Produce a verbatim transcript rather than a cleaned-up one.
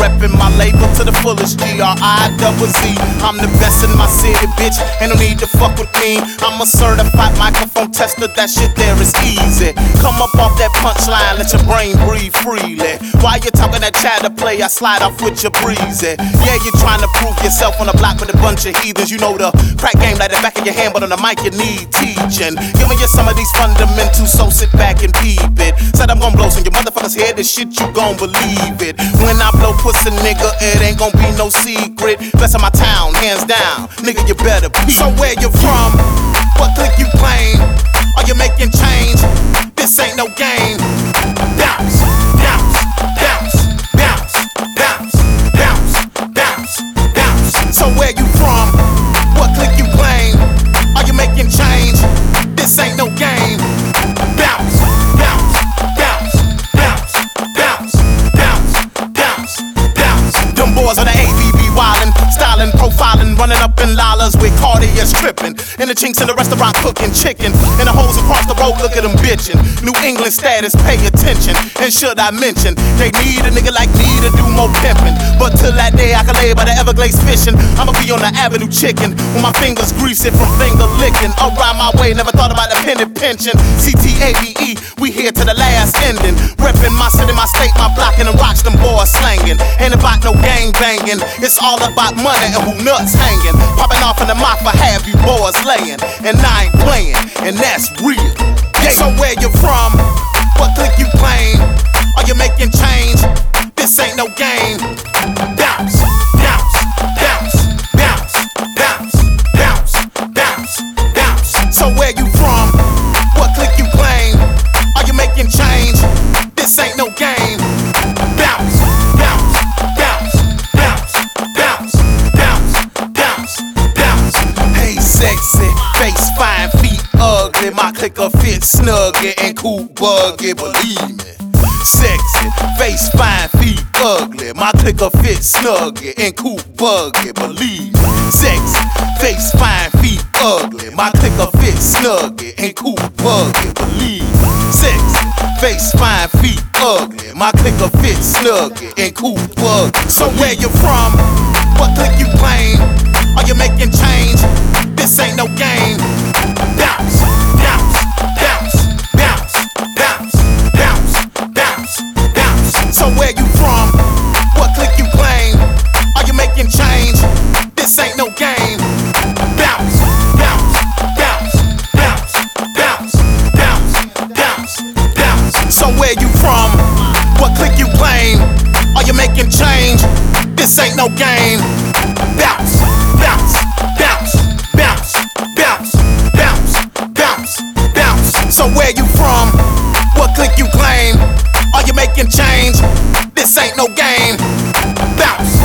reppin' my label to the fullest, G R I double Z. I'm the best in my city, bitch, ain't no need to fuck with me. I'm a certified microphone tester, that shit there is easy. Come up off that punchline, let your brain breathe freely. While you talking that chatter play, I slide off with your breezy. Yeah, you're trying to prove yourself on the block with a bunch of heathens. You know the crack game like the back of your hand, but on the mic you need teaching. Giving you some of these fundamentals, so sit back and peep it. Said I'm gon' blow some your motherfuckers head, this shit you gon' believe it. When I blow pussy, nigga, it ain't gon' be no secret. Best of my town, hands down, nigga, you better peep. So where you from? What clique you claim? Are you making change? This ain't no game. Bounce, bounce, bounce, bounce, bounce, bounce, bounce, bounce. So where you from? What clique you claim? Are you making change? This ain't no game. Bounce, bounce, bounce, bounce, bounce, bounce, bounce, bounce. Them boys are the A B B wildin', stylin', profilin', running up in Lalas with Cartiers trippin'. And the chinks in the restaurant cooking chicken. And the hoes across the road, look at them bitchin'. New England status, pay attention. And should I mention, they need a nigga like me to do more pimpin'. But till that day I can lay by the Everglades fishing, I'ma be on the avenue chicken with my fingers greasy from finger licking. Around my way, never thought about a penny pension. C T A B E, we here to the last ending. Reppin' my city, my state, my block, and them rocks, them boys slangin'. Ain't about no gang bangin', it's all about money and who nuts hangin'. Poppin' off in the mouth for have you boys layin'. And I ain't playin', and that's real. Yeah. So where you from? What clique you claim? Are you making change? This ain't no game. Bounce, bounce, bounce, bounce, bounce, bounce, bounce, bounce. So where you from? What clique you claim? Are you making change? This ain't no game. Bounce, bounce, bounce, bounce, bounce, bounce, bounce, bounce. Hey sexy, face fine, feet ugly. My clique will fit snuggy and cool buggy, believe me. Sexy, face fine, feet ugly. My clique will fit snuggy and cool buggy, believe me. Sexy, face fine, feet ugly. My clique will fit snuggy and cool buggy, believe me. Sexy, face fine, feet ugly. My clique will fit snuggy and cool buggy. So where you from? What clique you claim? Are you making change? This ain't no game. Bounce, bounce, bounce, bounce, bounce, bounce, bounce, bounce. So where you from? What clique you claim? Are you making change? This ain't no game. Bounce, bounce, bounce, bounce, bounce, bounce, bounce, bounce. So where you from? What clique you claim? Are you making change? This ain't no game. Bounce, bounce, bounce, bounce, bounce, bounce, bounce, bounce. So where you from? What clique you claim? Are you making change? This ain't no game. Bounce.